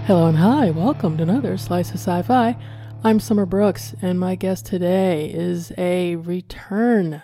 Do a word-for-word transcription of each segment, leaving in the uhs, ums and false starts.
Hello and hi, welcome to another Slice of Sci-Fi. I'm Summer Brooks, and my guest today is a return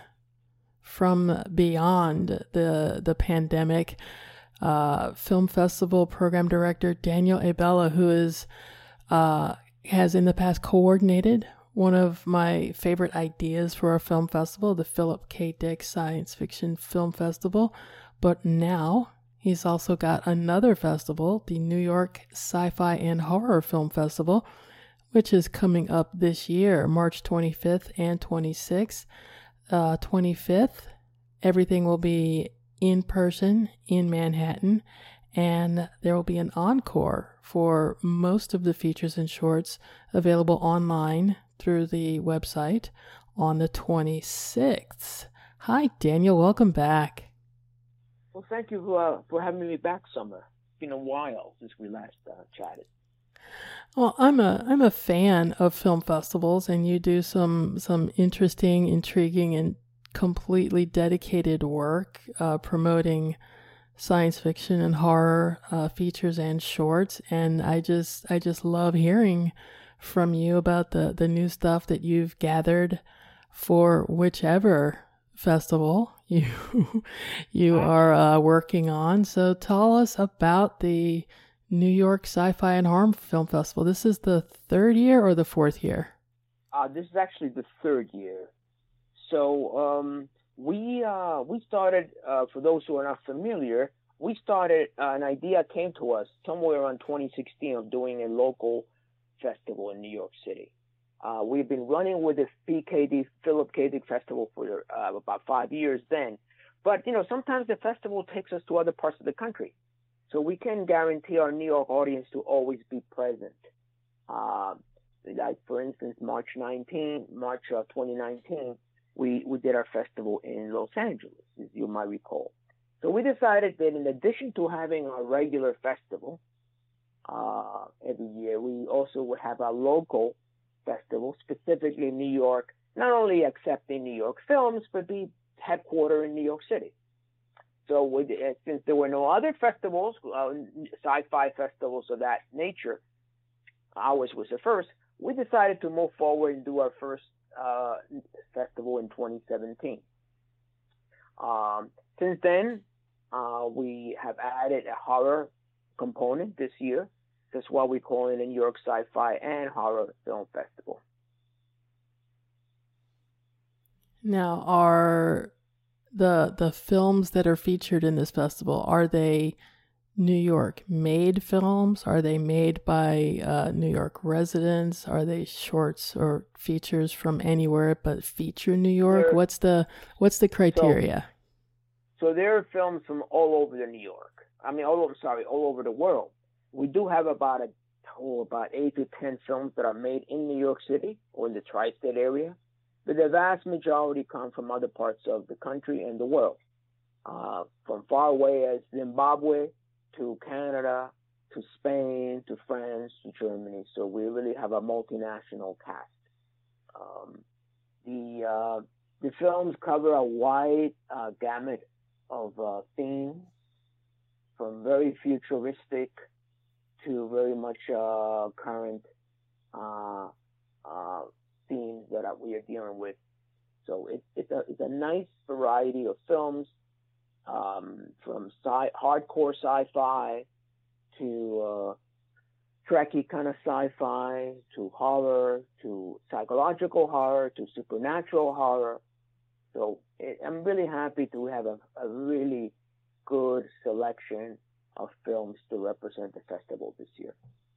from beyond the the pandemic. Uh, film festival program director Daniel Abela, who is uh, has in the past coordinated one of my favorite ideas for a film festival, the Philip K. Dick Science Fiction Film Festival, but now he's also got another festival, the New York Sci-Fi and Horror Film Festival, which is coming up this year, March twenty-fifth and twenty-sixth. Uh, twenty-fifth, everything will be in person in Manhattan, and there will be an encore for most of the features and shorts available online through the website on the twenty-sixth. Hi, Daniel. Welcome back. Well, thank you uh, for having me back, Summer. It's been a while since we last uh, chatted. Well, I'm a I'm a fan of film festivals, and you do some some interesting, intriguing, and completely dedicated work uh, promoting science fiction and horror uh, features and shorts. And I just I just love hearing from you about the the new stuff that you've gathered for whichever festival you you are uh, working on. So tell us about the New York Sci-Fi and Horror Film Festival. This is the third year or the fourth year? Uh, this is actually the third year. So um, we uh, we started, uh, for those who are not familiar, we started, uh, an idea came to us somewhere around twenty sixteen of doing a local festival in New York City. Uh, we've been running with the P K D, Philip K. Dick Festival for uh, about five years then. But, you know, sometimes the festival takes us to other parts of the country. So we can guarantee our New York audience to always be present. Uh, like, for instance, March nineteenth, March uh, twenty nineteen, we, we did our festival in Los Angeles, as you might recall. So we decided that in addition to having our regular festival uh, every year, we also would have a local festival, specifically in New York, not only accepting New York films, but be headquartered in New York City. So we, uh, since there were no other festivals, uh, sci-fi festivals of that nature, ours was the first, we decided to move forward and do our first uh, festival in twenty seventeen. Um, since then, uh, we have added a horror component this year. That's why we call it a New York Sci-Fi and Horror Film Festival. Now, are the the films that are featured in this festival, are they New York made films? Are they made by uh, New York residents? Are they shorts or features from anywhere but feature New York? There, what's the what's the criteria? So, so there are films from all over the New York. I mean, all over sorry, all over the world. We do have about a oh, about eight to ten films that are made in New York City or in the tri-state area, but the vast majority come from other parts of the country and the world, uh, from far away as Zimbabwe to Canada to Spain to France to Germany. So we really have a multinational cast. Um, the uh, the films cover a wide uh, gamut of uh, themes, from very futuristic to very much uh, current uh, uh, themes that we are dealing with. So it, it's, a, it's a nice variety of films, um, from sci- hardcore sci-fi to uh, Trekkie kind of sci-fi to horror to psychological horror to supernatural horror. So it, I'm really happy to have a, a really good selection of films to represent the festival this year.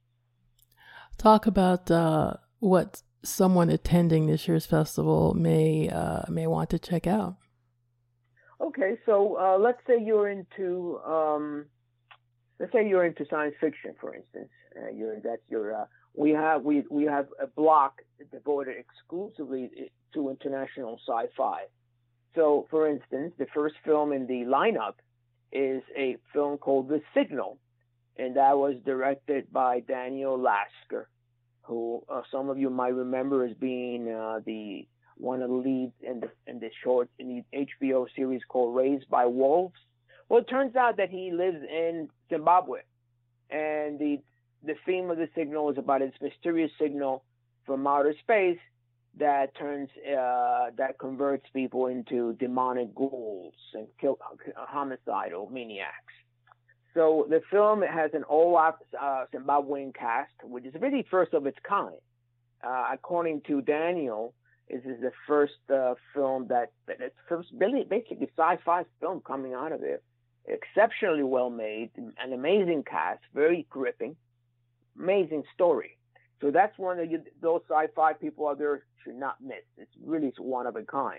Talk about uh, what someone attending this year's festival may uh, may want to check out. Okay, so uh, let's say you're into um, let's say you're into science fiction, for instance. Uh, you're that's your uh, we have we we have a block devoted exclusively to international sci-fi. So, for instance, the first film in the lineup is a film called The Signal, and that was directed by Daniel Lasker, who uh, some of you might remember as being uh, the one of the leads in the in the short in the H B O series called Raised by Wolves. Well, it turns out that he lives in Zimbabwe, and the the theme of the signal is about this mysterious signal from outer space that turns uh, that converts people into demonic ghouls and kill, uh, homicidal maniacs. So the film has an all uh, Zimbabwean cast, which is really first of its kind. Uh, according to Daniel, this is the first uh, film that, that it's first really basically sci-fi film coming out of it. Exceptionally well made, an amazing cast, very gripping, amazing story. So that's one of you, those sci-fi people out there should not miss. It's really one of a kind.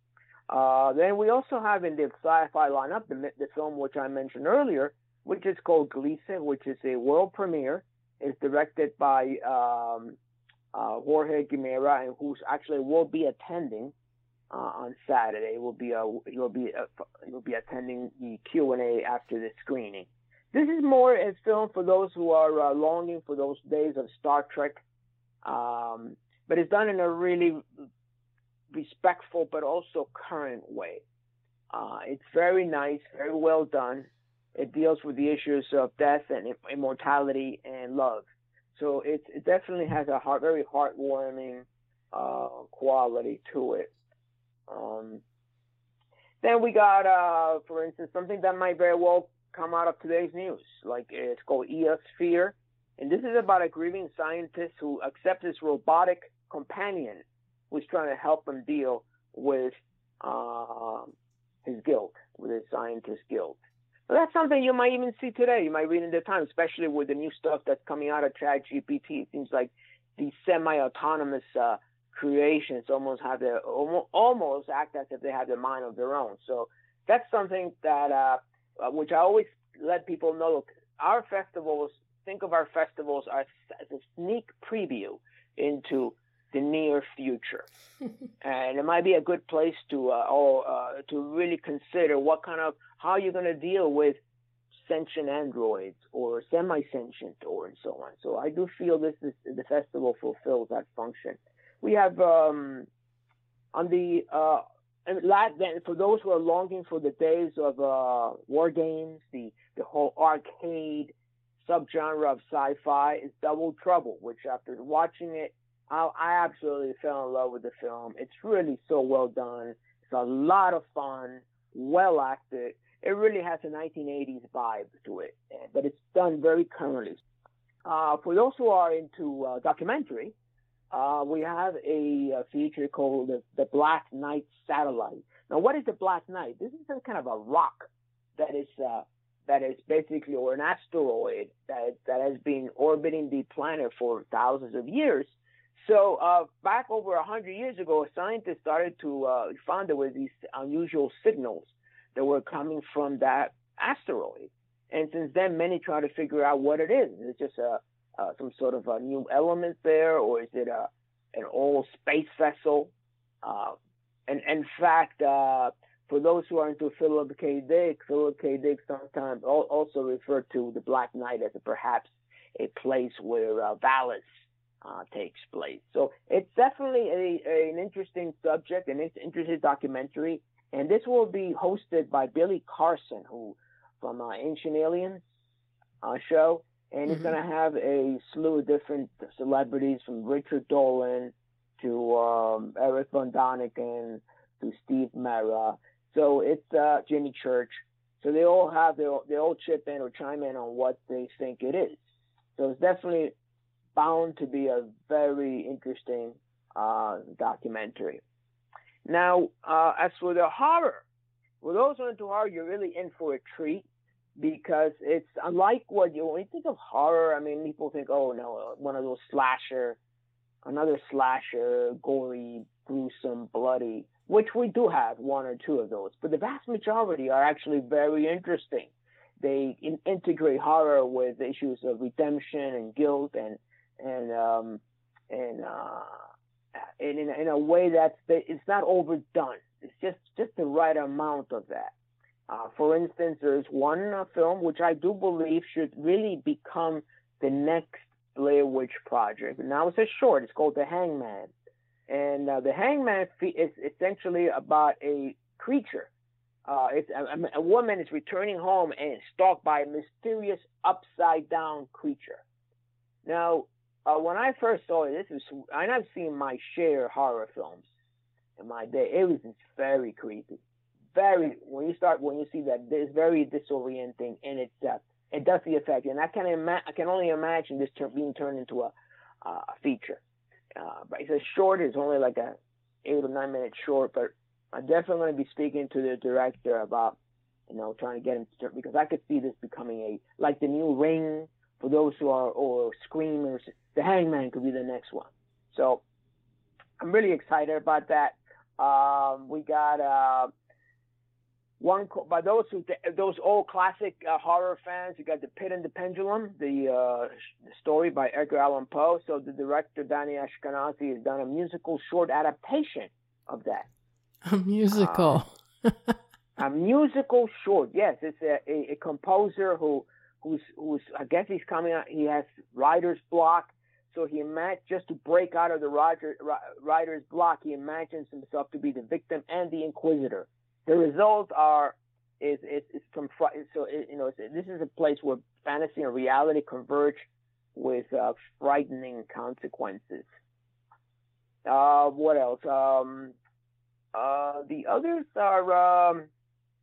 Uh, then we also have in the sci-fi lineup the, the film which I mentioned earlier, which is called Gliese, which is a world premiere. It's directed by um, uh, Jorge Guimera, and who's actually will be attending uh, on Saturday. Will be a he'll be a, he'll be attending the Q and A after the screening. This is more a film for those who are uh, longing for those days of Star Trek, um, but it's done in a really respectful but also current way. Uh, it's very nice, very well done. It deals with the issues of death and immortality and love. So it, it definitely has a heart, very heartwarming uh, quality to it. Um, then we got, uh, for instance, something that might very well come out of today's news. Like it's called Eosphere. And this is about a grieving scientist who accepts his robotic companion who's trying to help him deal with uh, his guilt, with his scientist guilt. So that's something you might even see today. You might read in the Times, especially with the new stuff that's coming out of ChatGPT. It seems like these semi-autonomous uh, creations almost have their almost, almost act as if they have their mind of their own. So that's something that uh, uh, which I always let people know. Look, our festivals. Think of our festivals as, as a sneak preview into the near future, and it might be a good place to uh, or uh, to really consider what kind of how you're going to deal with sentient androids or semi-sentient or and so on. So I do feel this is the festival fulfills that function. We have um, on the uh, and for those who are longing for the days of uh, war games, the the whole arcade subgenre of sci-fi is Double Trouble, which after watching it, I, I absolutely fell in love with the film. It's really so well done. It's a lot of fun, well acted. It really has a nineteen eighties vibe to it, but it's done very currently. Uh, for those who are into uh, documentary, uh, we have a, a feature called the, the Black Knight Satellite. Now, what is the Black Knight? This is some kind of a rock that is uh, that is basically, or an asteroid that that has been orbiting the planet for thousands of years. So uh, back over a hundred years ago, a scientist started to uh, found there were these unusual signals that were coming from that asteroid. And since then, many try to figure out what it is. Is it just a, uh, some sort of a new element there, or is it a, an old space vessel? Uh, and, and in fact, uh, for those who are into Philip K. Dick, Philip K. Dick sometimes also referred to the Black Knight as a, perhaps a place where uh, Valis uh, takes place. So it's definitely a, a, an interesting subject, an interesting documentary. And this will be hosted by Billy Carson, who from uh, Ancient Aliens uh, show, and mm-hmm. It's going to have a slew of different celebrities from Richard Dolan to um, Eric Von Daniken to Steve Mera. So it's uh, Jimmy Church. So they all have their they all chip in or chime in on what they think it is. So it's definitely bound to be a very interesting uh, documentary. Now, uh, as for the horror, for those who are into horror, you're really in for a treat because it's unlike what you, when you think of horror, I mean, people think, oh, no, one of those slasher, another slasher, gory, gruesome, bloody, which we do have one or two of those. But the vast majority are actually very interesting. They in, integrate horror with issues of redemption and guilt and, and, um, and, uh, In, in, in a way that's it's not overdone. It's just just the right amount of that. Uh, for instance, there's one uh, film which I do believe should really become the next Blair Witch Project. Now it's a short. It's called The Hangman, and uh, The Hangman is essentially about a creature. Uh, it's a, a woman is returning home and is stalked by a mysterious upside down creature. Now, uh, when I first saw it, this was, and I've seen my share of horror films in my day. It was just very creepy. Very, when you start, when you see that, it's very disorienting, and it's, uh, it does the effect. And I can ima- I can only imagine this ter- being turned into a, uh, a feature. Uh, but it's a short, it's only like a eight or nine minute short, but I'm definitely going to be speaking to the director about, you know, trying to get him to, because I could see this becoming a, like the new Ring for those who are, or Screamers. The Hangman could be the next one. So I'm really excited about that. Um, we got uh, one by those who those old classic uh, horror fans. You got The Pit and the Pendulum, the, uh, the story by Edgar Allan Poe. So the director Danny Ashkenazi has done a musical short adaptation of that. A musical. Um, a musical short. Yes, it's a, a, a composer who who's who's I guess he's coming out. He has writer's block. So he imagines, just to break out of the Roger, writer's block, he imagines himself to be the victim and the inquisitor. The results are is is, is from so it, you know this is a place where fantasy and reality converge with uh, frightening consequences. Uh, what else? Um, uh, the others are. Um,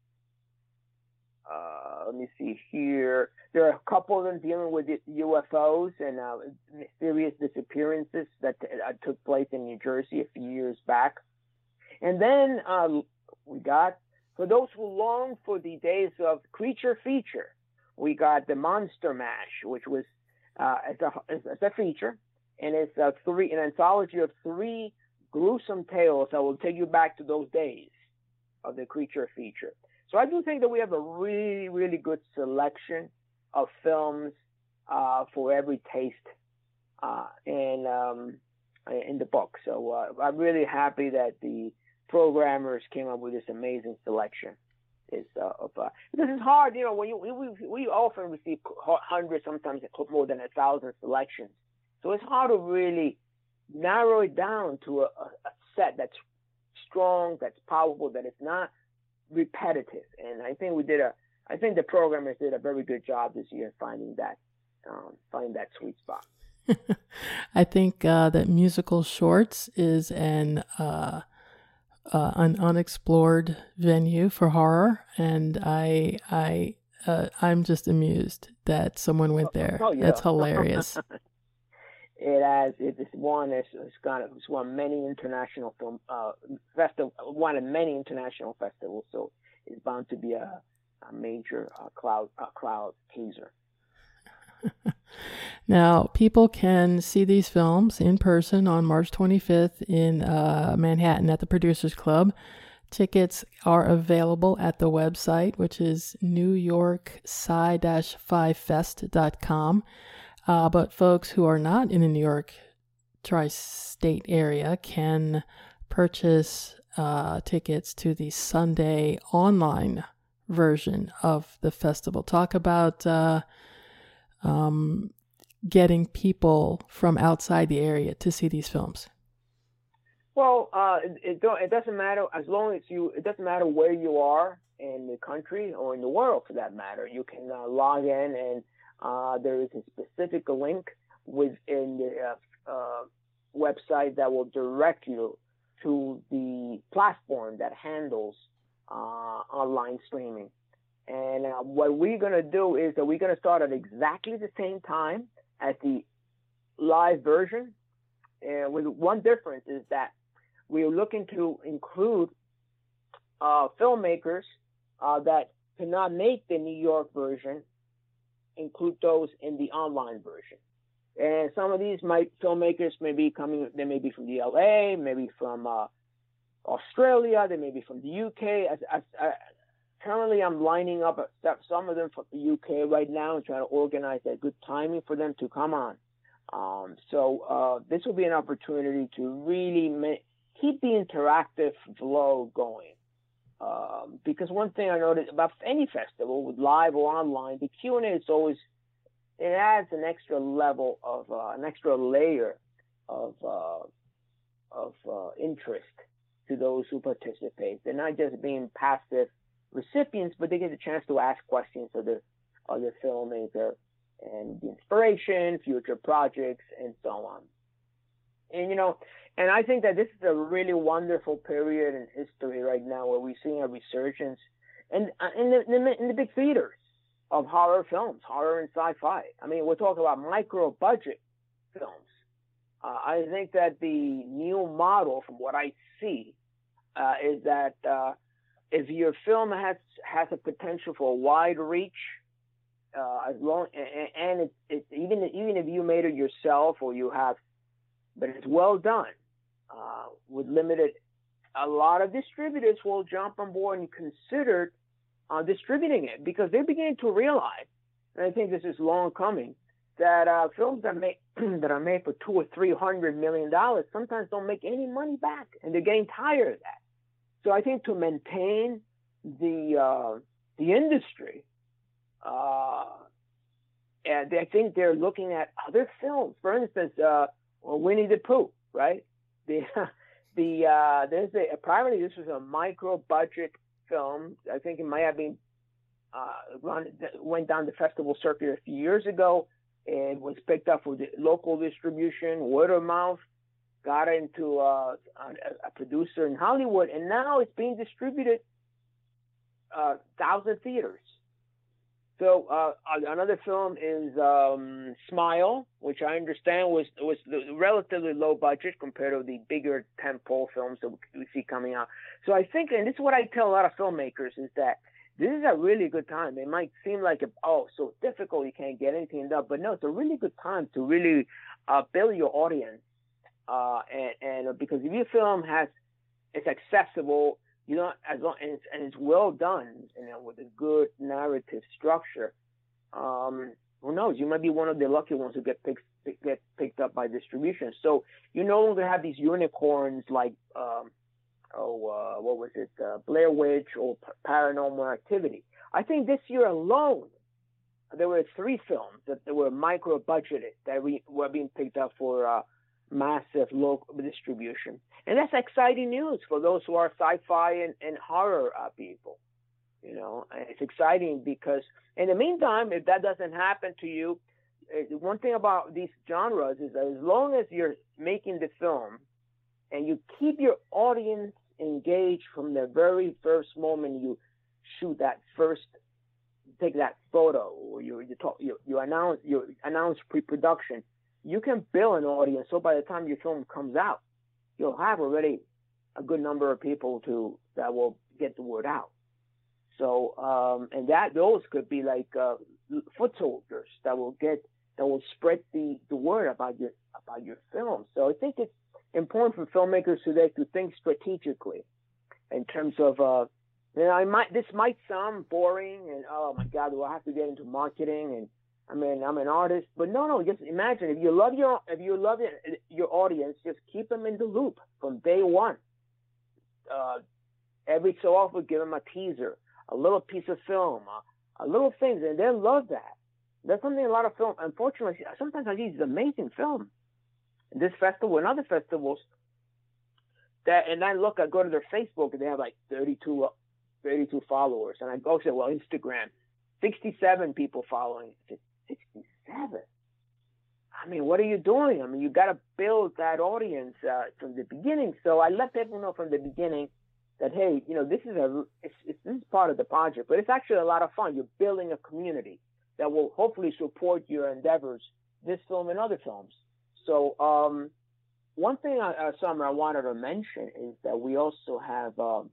Uh, let me see here. There are a couple of them dealing with U F Os and uh, mysterious disappearances that uh, took place in New Jersey a few years back. And then uh, we got, for those who long for the days of creature feature, we got the Monster Mash, which was uh, it's a it's a feature, and it's a three an anthology of three gruesome tales that will take you back to those days of the creature feature. So I do think that we have a really, really good selection of films uh, for every taste uh, in um, in the book. So uh, I'm really happy that the programmers came up with this amazing selection. It's, uh, of, uh, because it's hard, you know, when you we we often receive hundreds, sometimes more than a thousand selections. So it's hard to really narrow it down to a, a set that's strong, that's powerful, that it's not repetitive. And I think we did a I think the programmers did a very good job this year finding that um, finding that sweet spot. I think uh, that musical shorts is an uh, uh, an unexplored venue for horror, and I I uh, I'm just amused that someone went there. Oh, yeah. That's hilarious. It has. It's one. It's, it's got. It's won many international film uh, festival. One of many international festivals. So it's bound to be a, a major uh, cloud uh, crowd pleaser. Now, people can see these films in person on March twenty-fifth in uh, Manhattan at the Producers Club. Tickets are available at the website, which is new york sci dash five fest dot com. Uh, but folks who are not in the New York tri-state area can purchase uh, tickets to the Sunday online version of the festival. Talk about uh, um, getting people from outside the area to see these films. Well, uh, it, it, don't, it doesn't matter as long as you. It doesn't matter where you are in the country or in the world, for that matter. You can uh, log in and. Uh, there is a specific link within the uh, uh, website that will direct you to the platform that handles uh, online streaming. And uh, what we're going to do is that we're going to start at exactly the same time as the live version. And with one difference is that we're looking to include uh, filmmakers uh, that cannot make the New York version, include those in the online version. And some of these might filmmakers may be coming, they may be from the L A, maybe from uh, Australia, they may be from the U K. As, as, uh, currently, I'm lining up some of them from the U K right now and trying to organize that good timing for them to come on. Um, so uh, this will be an opportunity to really ma- keep the interactive flow going. Um, because one thing I noticed about any festival, with live or online, the Q and A is always, it adds an extra level of, uh, an extra layer of, uh, of uh, interest to those who participate. They're not just being passive recipients, but they get a chance to ask questions of the, of the filmmaker and the inspiration, future projects, and so on. And, you know, and I think that this is a really wonderful period in history right now where we're seeing a resurgence in, in, the, in, the, in the big theaters of horror films, horror and sci-fi. I mean, we're talking about micro-budget films. Uh, I think that the new model, from what I see, uh, is that uh, if your film has has a potential for a wide reach, uh, as long and, and it, it, even even if you made it yourself or you have, but it's well done uh, with limited, a lot of distributors will jump on board and consider uh, distributing it because they're beginning to realize, and I think this is long coming, that uh, films that make that are made for two or three hundred million dollars sometimes don't make any money back, and they're getting tired of that. So I think to maintain the uh, the industry, uh, and I think they're looking at other films. For instance, uh, well, Winnie the Pooh, right? The the uh, there's a apparently this was a micro budget film. I think it might have been uh, run went down the festival circuit a few years ago. It was picked up for the local distribution, word of mouth, got into uh, a, a producer in Hollywood, and now it's being distributed uh, thousand theaters. So uh, another film is um, Smile, which I understand was was relatively low budget compared to the bigger tentpole films that we see coming out. So I think, and this is what I tell a lot of filmmakers, is that this is a really good time. It might seem like, oh, so difficult, you can't get anything done. But no, it's a really good time to really uh, build your audience. Uh, and, and because if your film has, it's accessible, you know, as long, and, it's, and it's well done, you know, with a good narrative structure, um, who knows? You might be one of the lucky ones who get picked, get picked up by distribution. So you no longer have these unicorns like, um, oh, uh, what was it, uh, Blair Witch or P- Paranormal Activity. I think this year alone, there were three films that, that were micro-budgeted that we, were being picked up for uh, massive local distribution. And that's exciting news for those who are sci-fi and, and horror uh, people. You know, and it's exciting because in the meantime, if that doesn't happen to you, uh, one thing about these genres is that as long as you're making the film, and you keep your audience engaged from the very first moment you shoot that first, take that photo, or you you talk, you, you announce you announce pre-production, you can build an audience. So by the time your film comes out, you'll have already a good number of people to that will get the word out. So um, and that those could be like uh, foot soldiers that will get that will spread the, the word about your about your film. So I think it's important for filmmakers today to think strategically in terms of, uh, you know, I might, this might sound boring and, oh my God, do I have to get into marketing? And I mean, I'm an artist, but no, no, just imagine if you love your, if you love your, your audience, just keep them in the loop from day one. Uh, every so often give them a teaser, a little piece of film, a, a little things, and they'll love that. That's something a lot of film, unfortunately, sometimes I see these amazing films. This festival and other festivals that, and I look, I go to their Facebook and they have like thirty-two, thirty-two followers. And I go say, well, Instagram, sixty-seven people following. sixty-seven. I mean, what are you doing? I mean, you got to build that audience uh, from the beginning. So I let people know from the beginning that, hey, you know, this is a, it's, it's, this is part of the project, but it's actually a lot of fun. You're building a community that will hopefully support your endeavors, this film and other films. So um, one thing, uh, Summer, I wanted to mention is that we also have um,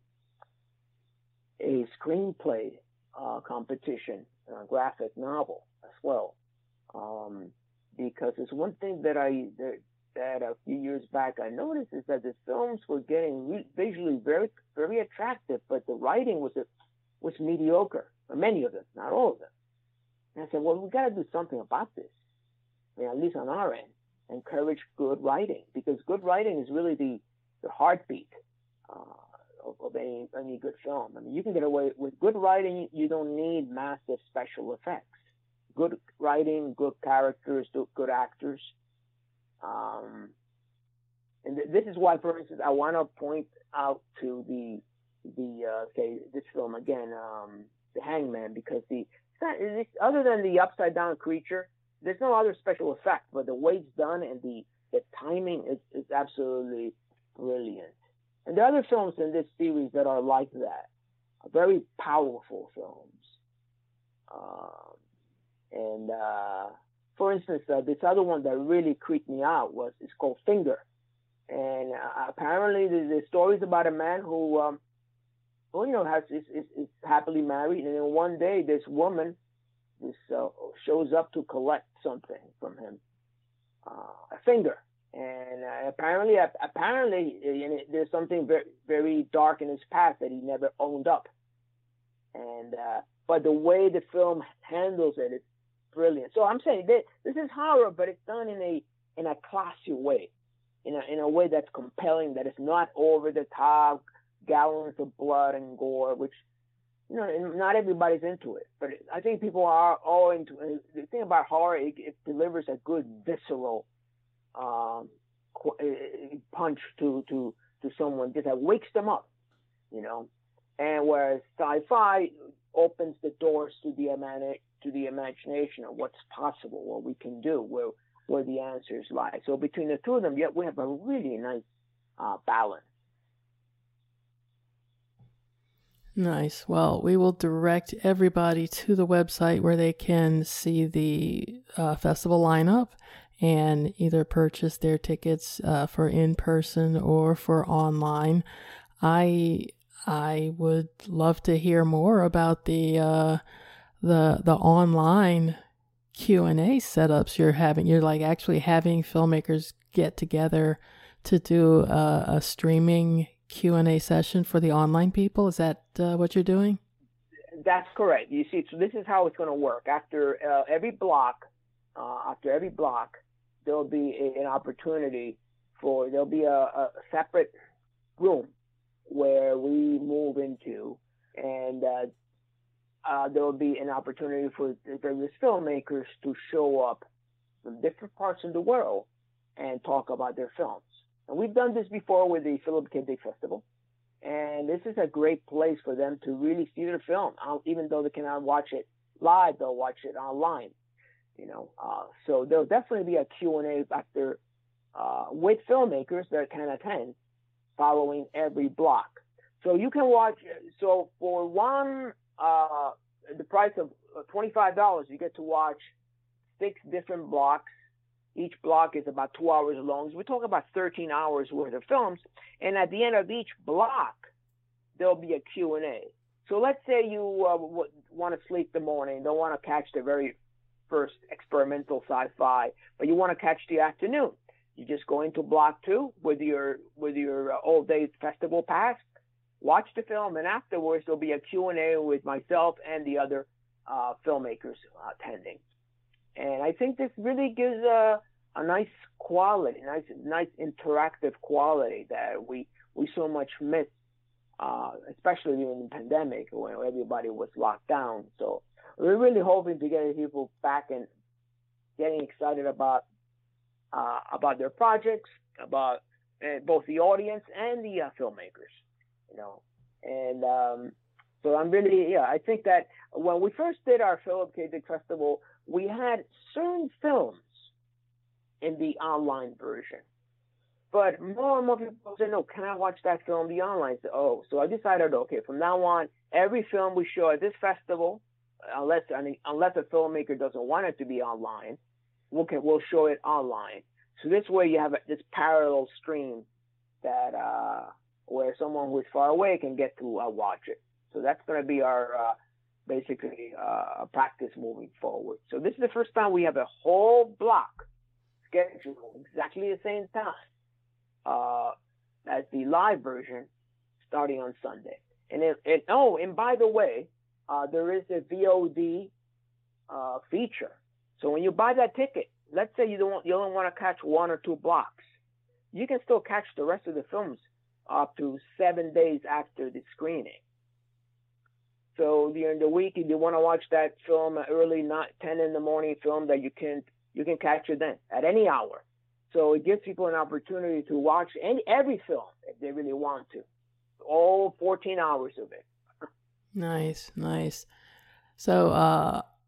a screenplay uh, competition, a graphic novel as well. Um, because it's one thing that I that, that a few years back I noticed is that the films were getting re- visually very very attractive, but the writing was a, was mediocre. Many of them, not all of them. And I said, well, we got to do something about this. I mean, at least on our end. Encourage good writing, because good writing is really the, the heartbeat uh, of, of any any good film. I mean, you can get away with good writing. You don't need massive special effects. Good writing, good characters, good actors. Um, and th- this is why, for instance, I want to point out to the the uh, okay this film again, um, The Hangman, because the it's kind of, it's, other than the upside down creature, there's no other special effect, but the way it's done and the, the timing is, is absolutely brilliant. And there are other films in this series that are like that, very powerful films. Um, and uh, for instance, uh, this other one that really creeped me out was it's called Finger. And uh, apparently the, the story is about a man who, um, well, you know, has is, is, is happily married, and then one day this woman this uh, shows up to collect something from him, uh, a finger. And uh, apparently, apparently, uh, there's something very, very dark in his past that he never owned up. And uh, but the way the film handles it is brilliant. So I'm saying that this is horror, but it's done in a in a classy way, in a in a way that's compelling, that is not over the top, gallons of blood and gore, which, you know, not everybody's into it. But I think people are all into it. The thing about horror, it, it delivers a good visceral um, punch to to to someone that wakes them up, you know. And whereas sci-fi opens the doors to the imani- to the imagination of what's possible, what we can do, where where the answers lie. So between the two of them, yet we have a really nice uh, balance. Nice. Well, we will direct everybody to the website where they can see the uh, festival lineup and either purchase their tickets uh, for in-person or for online. I I would love to hear more about the uh, the the online Q and A setups you're having. You're like actually having filmmakers get together to do a, a streaming Q and A session for the online people. Is that uh, what you're doing? That's correct. You see, so this is how it's going to work. After uh, every block, uh, after every block, there'll be a, an opportunity for there'll be a, a separate room where we move into, and uh, uh, there will be an opportunity for various filmmakers to show up from different parts of the world and talk about their films. And we've done this before with the Philip K. Dick Festival, and this is a great place for them to really see their film. Uh, even though they cannot watch it live, they'll watch it online. You know, uh, so there'll definitely be a Q and A after uh, with filmmakers that can attend, following every block. So you can watch, so for one, uh, the price of twenty-five dollars, you get to watch six different blocks. Each block is about two hours long. So we're talking about thirteen hours worth of films. And at the end of each block, there'll be a Q and A. So let's say you uh, w- want to sleep the morning, don't want to catch the very first experimental sci-fi, but you want to catch the afternoon. You just go into block two with your with your uh, all-day festival pass, watch the film, and afterwards there'll be a Q and A with myself and the other uh, filmmakers uh, attending. And I think this really gives a, a nice quality, nice nice interactive quality that we we so much miss, uh, especially in the pandemic when everybody was locked down. So we're really hoping to get people back and getting excited about Uh, about their projects, about uh, both the audience and the uh, filmmakers, you know. And um, so I'm really, yeah, I think that when we first did our Philip K. Dick Festival, we had certain films in the online version. But more and more people say, no, can I watch that film the online? So, oh, so I decided, okay, from now on, every film we show at this festival, unless I mean, unless a filmmaker doesn't want it to be online, We'll, we'll show it online. So this way you have this parallel stream that uh, where someone who is far away can get to uh, watch it. So that's going to be our uh, basically uh, practice moving forward. So this is the first time we have a whole block scheduled exactly the same time uh, as the live version starting on Sunday. And it, it, oh, and by the way, uh, there is a V O D uh, feature. So when you buy that ticket, let's say you don't you only want to catch one or two blocks, you can still catch the rest of the films up to seven days after the screening. So during the week, if you want to watch that film early, not ten in the morning film, that you can you can catch it then at any hour. So it gives people an opportunity to watch any every film if they really want to, all fourteen hours of it. Nice, nice. So uh,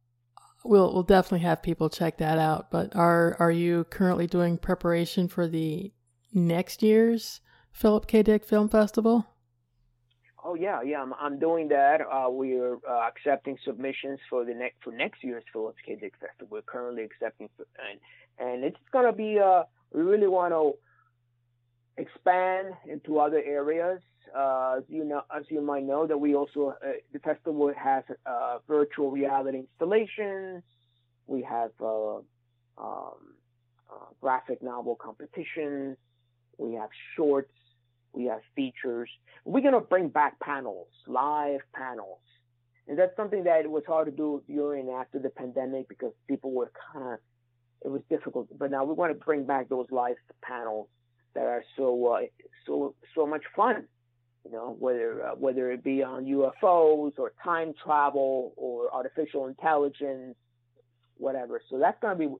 we'll we'll definitely have people check that out. But are are you currently doing preparation for the next year's Philip K. Dick Film Festival? Oh yeah, yeah, I'm I'm doing that. Uh, we're uh, accepting submissions for the next for next year's Philip K. Dick Festival. We're currently accepting, and and it's gonna be. Uh, we really want to expand into other areas. Uh, as you know, as you might know, that we also uh, the festival has uh, virtual reality installations. We have uh, um, uh, graphic novel competitions. We have shorts. We have features. We're gonna bring back panels, live panels, and that's something that was hard to do during and after the pandemic because people were kind of it was difficult. But now we want to bring back those live panels that are so uh, so so much fun. You know, whether uh, whether it be on U F Os or time travel or artificial intelligence, whatever. So that's gonna be,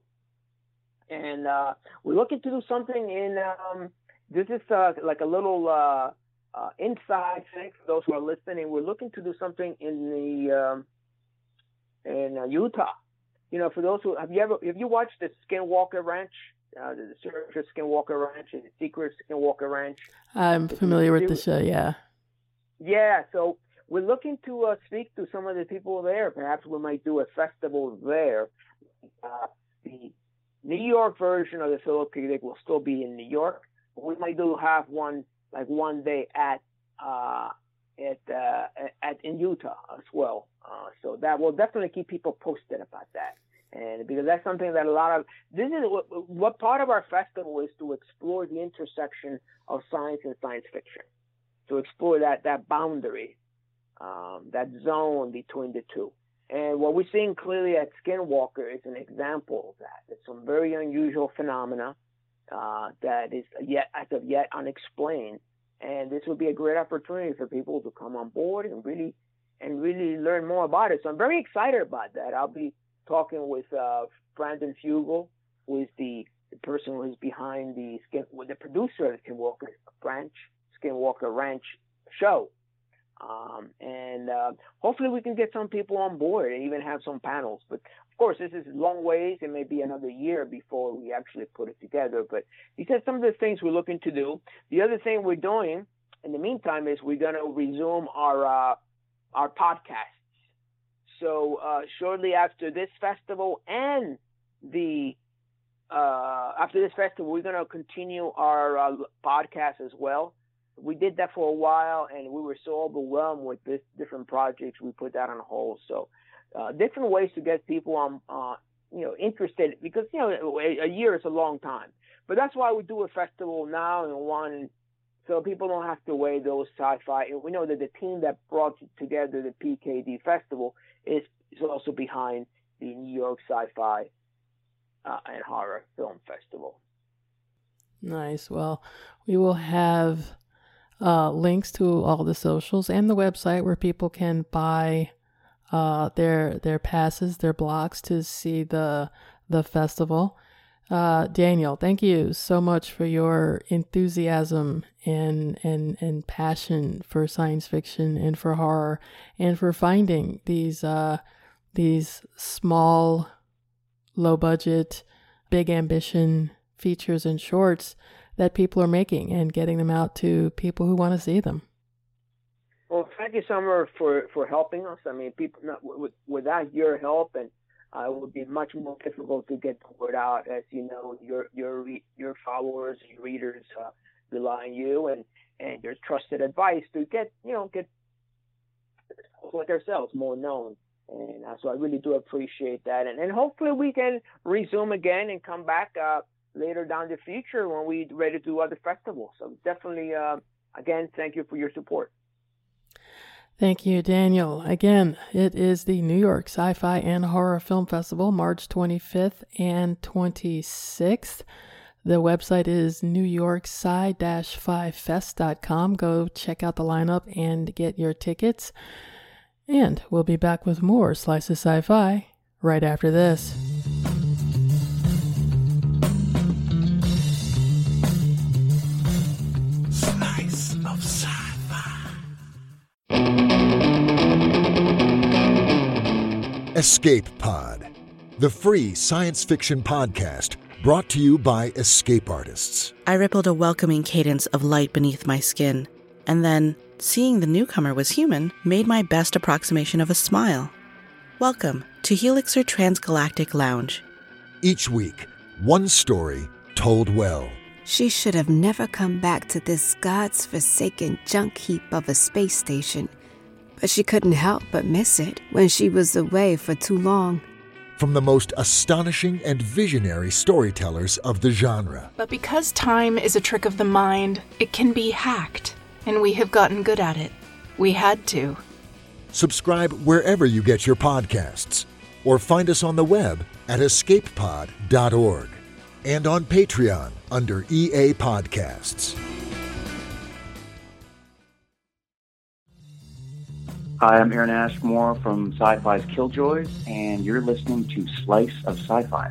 and uh, we're looking to do something in. Um, this is uh, like a little uh, uh, inside thing for those who are listening. We're looking to do something in the um, in uh, Utah. You know, for those who have you ever have you watched the Skinwalker Ranch? Uh, the Search of Skinwalker Ranch and the Secret Skinwalker Ranch. I'm familiar with the show, yeah. Yeah, so we're looking to uh, speak to some of the people there. Perhaps we might do a festival there. Uh, the New York version of the Philip K. Dick will still be in New York. But we might do have one like one day at uh, at uh, at in Utah as well. Uh, so that will definitely keep people posted about that. And because that's something that a lot of this is what, what part of our festival is to explore the intersection of science and science fiction, to explore that that boundary, um, that zone between the two. And what we're seeing clearly at Skinwalker is an example of that. It's some very unusual phenomena uh, that is yet as of yet unexplained. And this would be a great opportunity for people to come on board and really and really learn more about it. So I'm very excited about that. I'll be talking with uh, Brandon Fugel, who is the, the person who is behind the skin, the producer of the Skinwalker Ranch, Skinwalker Ranch show, um, and uh, hopefully we can get some people on board and even have some panels. But of course, this is a long ways. It may be another year before we actually put it together. But these are some of the things we're looking to do. The other thing we're doing in the meantime is we're going to resume our uh, our podcast. So uh, shortly after this festival and the uh, after this festival, we're going to continue our uh, podcast as well. We did that for a while, and we were so overwhelmed with this different projects, we put that on hold. So uh, different ways to get people on, uh, you know, interested because you know a, a year is a long time. But that's why we do a festival now and one, so people don't have to wait those sci-fi. And we know that the team that brought together the P K D Festival is, is also behind the New York Sci-Fi uh, and Horror Film Festival. Nice. Well, we will have uh, links to all the socials and the website where people can buy uh, their their passes, their blocks to see the the festival. Uh, Daniel, thank you so much for your enthusiasm and, and, and passion for science fiction and for horror and for finding these, uh, these small, low budget, big ambition features and shorts that people are making and getting them out to people who want to see them. Well, thank you, Summer, for, for helping us. I mean, people, not, w- without your help and Uh, it would be much more difficult to get the word out. As you know, your your your followers, your readers uh, rely on you and, and your trusted advice to get you know get like ourselves more known. And uh, so I really do appreciate that. And and hopefully we can resume again and come back uh, later down the future when we're ready to do other festivals. So definitely, uh, again, thank you for your support. Thank you, Daniel. Again, it is the New York Sci-Fi and Horror Film Festival, March twenty-fifth and twenty-sixth. The website is new york sci dash fi fest dot com. Go check out the lineup and get your tickets. And we'll be back with more Slice of Sci-Fi right after this. Slice of Sci-Fi. Escape Pod. the free science fiction podcast brought to you by Escape Artists. I rippled a welcoming cadence of light beneath my skin, and then, seeing the newcomer was human, made my best approximation of a smile. Welcome to Helixer Transgalactic Lounge. Each week, one story told well. She should have never come back to this God's forsaken junk heap of a space station, but she couldn't help but miss it when she was away for too long. From the most astonishing and visionary storytellers of the genre. But because time is a trick of the mind, it can be hacked, and we have gotten good at it. We had to. Subscribe wherever you get your podcasts, or find us on the web at escape pod dot org and on Patreon under E A Podcasts. Hi, I'm Aaron Ashmore from Sci-Fi's Killjoys, and you're listening to Slice of Sci-Fi.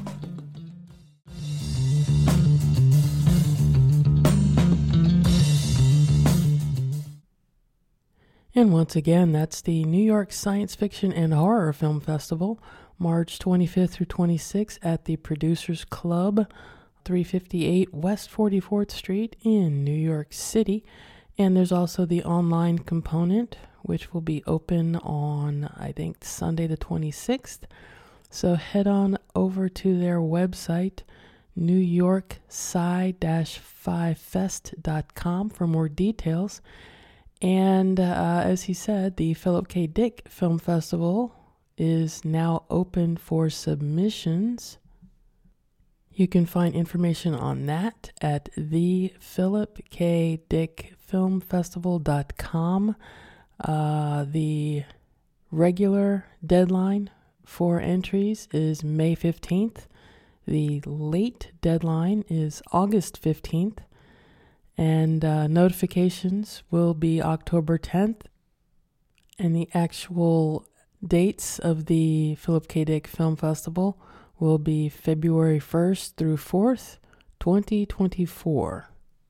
And once again, that's the New York Science Fiction and Horror Film Festival, March twenty-fifth through twenty-sixth at the Producers Club, three fifty-eight West forty-fourth Street in New York City. And there's also the online component, which will be open on, I think, Sunday the twenty-sixth. So head on over to their website, new york sci dash fi fest dot com for more details. And uh, as he said, the Philip K. Dick Film Festival is now open for submissions. You can find information on that at the philip k dick film festival dot com. Uh, the regular deadline for entries is May fifteenth. The late deadline is August fifteenth. And uh, notifications will be October tenth. And the actual dates of the Philip K. Dick Film Festival will be February first through fourth, twenty twenty-four.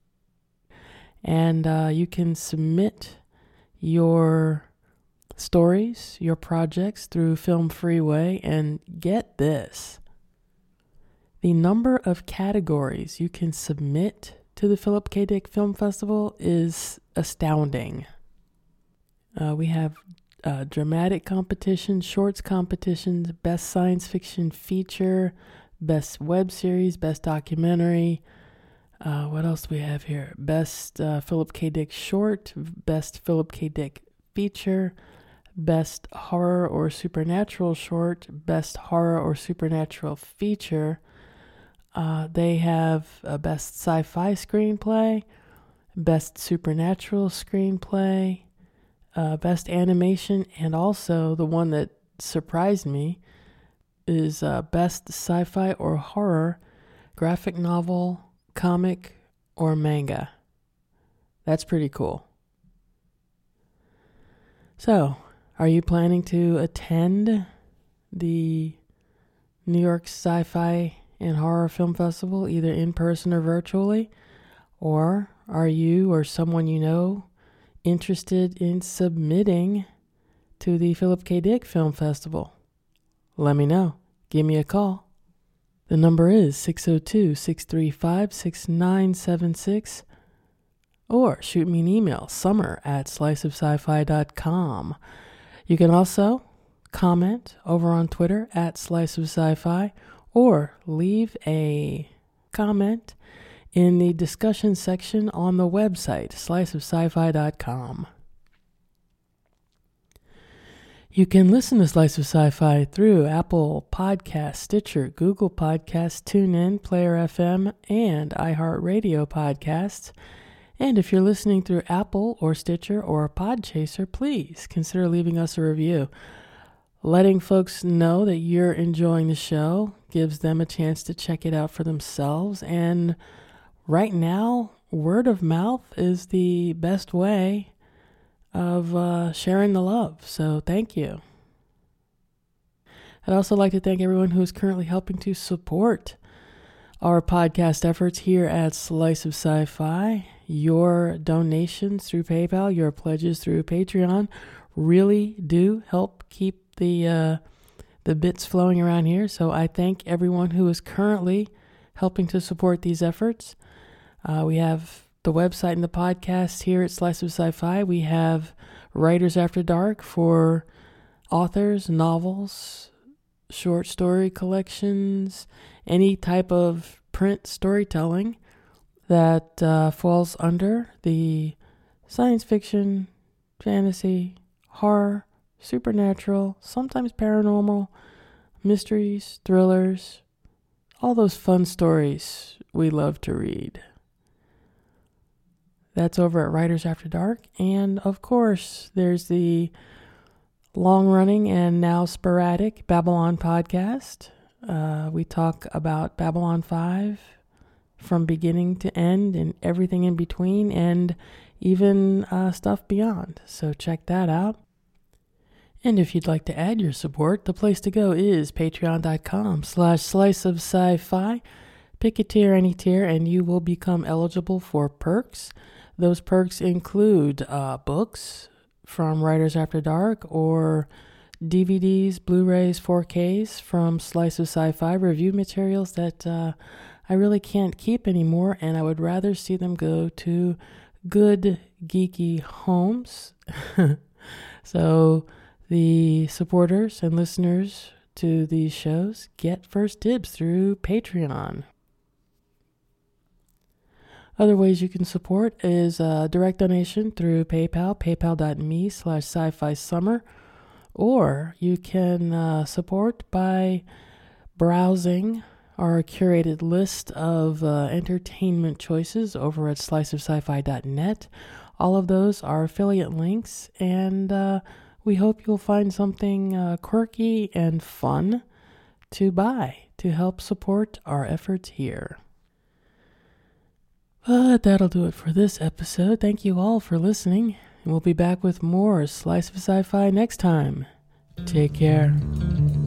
And uh, you can submit your stories, your projects through Film Freeway, and get this. The number of categories you can submit to the Philip K. Dick Film Festival is astounding. Uh, we have uh, dramatic competition, shorts competitions, best science fiction feature, best web series, best documentary. Uh, what else do we have here? Best uh, Philip K. Dick short, best Philip K. Dick feature, best horror or supernatural short, best horror or supernatural feature. Uh, they have a best sci-fi screenplay, best supernatural screenplay, uh, best animation, and also the one that surprised me is uh, best sci-fi or horror graphic novel, comic, or manga. That's pretty cool. So, are you planning to attend the New York Sci-Fi and Horror Film Festival, either in person or virtually? Or are you or someone you know interested in submitting to the Philip K. Dick Film Festival? Let me know. Give me a call. The number is six oh two, six three five, six nine seven six, or shoot me an email, summer at slice of sci fi dot com. You can also comment over on Twitter at slice of sci fi, or leave a comment in the discussion section on the website, slice of sci fi dot com. You can listen to Slice of Sci-Fi through Apple Podcasts, Stitcher, Google Podcasts, TuneIn, Player F M, and iHeartRadio Podcasts. And if you're listening through Apple or Stitcher or Podchaser, please consider leaving us a review. Letting folks know that you're enjoying the show gives them a chance to check it out for themselves. And right now, word of mouth is the best way of uh, sharing the love. So thank you. I'd also like to thank everyone who is currently helping to support our podcast efforts here at Slice of Sci-Fi. Your donations through PayPal, your pledges through Patreon really do help keep the uh, the bits flowing around here. So I thank everyone who is currently helping to support these efforts. Uh, we have the website and the podcast here at Slice of Sci-Fi. We have Writers After Dark for authors, novels, short story collections, any type of print storytelling that uh, falls under the science fiction, fantasy, horror, supernatural, sometimes paranormal, mysteries, thrillers, all those fun stories we love to read. That's over at Writers After Dark. And of course, there's the long-running and now sporadic Babylon podcast. Uh, we talk about Babylon five from beginning to end and everything in between, and even uh, stuff beyond. So check that out. And if you'd like to add your support, the place to go is patreon.com slash slice of sci-fi. Pick a tier, any tier, and you will become eligible for perks. Those perks include uh, books from Writers After Dark, or D V Ds, Blu-rays, four Ks from Slice of Sci-Fi, review materials that uh, I really can't keep anymore, and I would rather see them go to good geeky homes. So the supporters and listeners to these shows get first dibs through Patreon. Other ways you can support is uh, direct donation through PayPal, paypal.me slash sci-fi summer, or you can uh, support by browsing our curated list of uh, entertainment choices over at slice of sci fi dot net. All of those are affiliate links, and uh, we hope you'll find something uh, quirky and fun to buy to help support our efforts here. But that'll do it for this episode. Thank you all for listening, and we'll be back with more Slice of Sci-Fi next time. Take care.